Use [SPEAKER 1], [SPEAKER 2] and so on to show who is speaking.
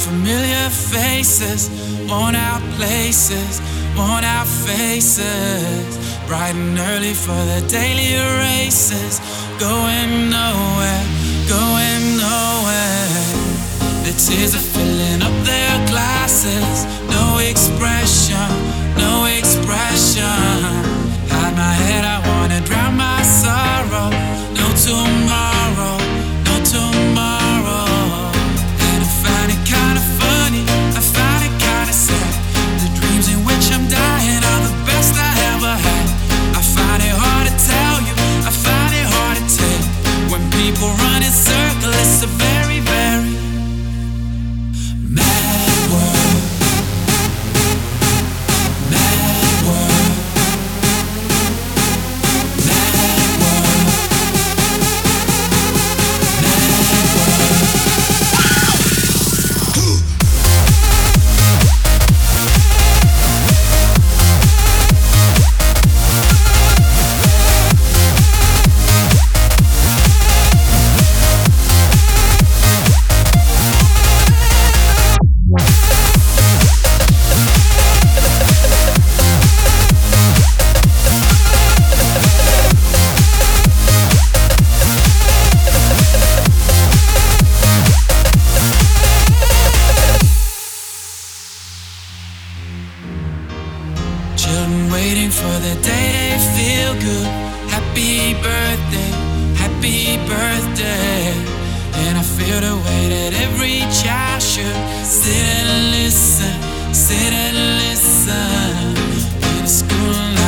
[SPEAKER 1] Familiar faces, worn out places, worn out faces. Bright and early for the daily races. Going nowhere, going nowhere. The tears are filling up their glasses. No expression, no expression. Hide my head, I wanna drown my sorrow. No tomorrow, no tomorrow. And I find it kinda funny, I find it kinda sad. The dreams in which I'm dying are the best I ever had. I find it hard to tell you, I find it hard to take. When people run in circles, it's a very, very mad world. Mad world. Mad world. Mad world. Children waiting for the day they feel good. Happy birthday, happy birthday. And I feel the way that every child should sit and listen, sit and listen. In the school